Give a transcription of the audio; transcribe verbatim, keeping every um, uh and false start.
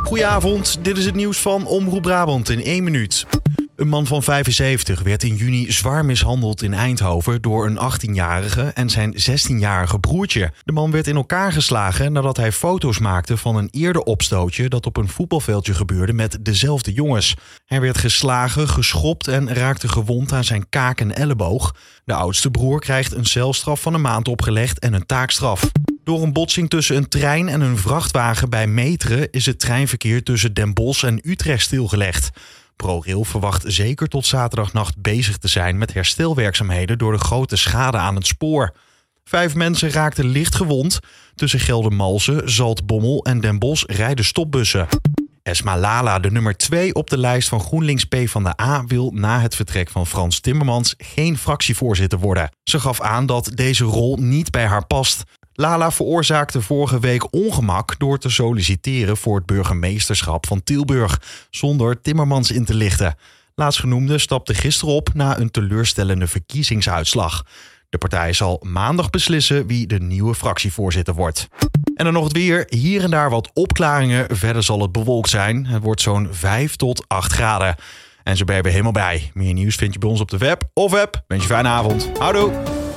Goedenavond, dit is het nieuws van Omroep Brabant in één minuut. Een man van vijfenzeventig werd in juni zwaar mishandeld in Eindhoven door een achttienjarige en zijn zestienjarige broertje. De man werd in elkaar geslagen nadat hij foto's maakte van een eerder opstootje dat op een voetbalveldje gebeurde met dezelfde jongens. Hij werd geslagen, geschopt en raakte gewond aan zijn kaak en elleboog. De oudste broer krijgt een celstraf van een maand opgelegd en een taakstraf. Door een botsing tussen een trein en een vrachtwagen bij Meteren is het treinverkeer tussen Den Bosch en Utrecht stilgelegd. ProRail verwacht zeker tot zaterdagnacht bezig te zijn met herstelwerkzaamheden door de grote schade aan het spoor. Vijf mensen raakten licht gewond. Tussen Geldermalsen, Zaltbommel en Den Bosch rijden stopbussen. Esma Lala, de nummer twee op de lijst van GroenLinks PvdA, wil na het vertrek van Frans Timmermans geen fractievoorzitter worden. Ze gaf aan dat deze rol niet bij haar past. Lala veroorzaakte vorige week ongemak door te solliciteren voor het burgemeesterschap van Tilburg, zonder Timmermans in te lichten. Laatstgenoemde stapte gisteren op na een teleurstellende verkiezingsuitslag. De partij zal maandag beslissen wie de nieuwe fractievoorzitter wordt. En dan nog het weer. Hier en daar wat opklaringen. Verder zal het bewolkt zijn. Het wordt zo'n vijf tot acht graden. En zo ben je weer helemaal bij. Meer nieuws vind je bij ons op de web of app. Wens je een fijne avond. Houdoe!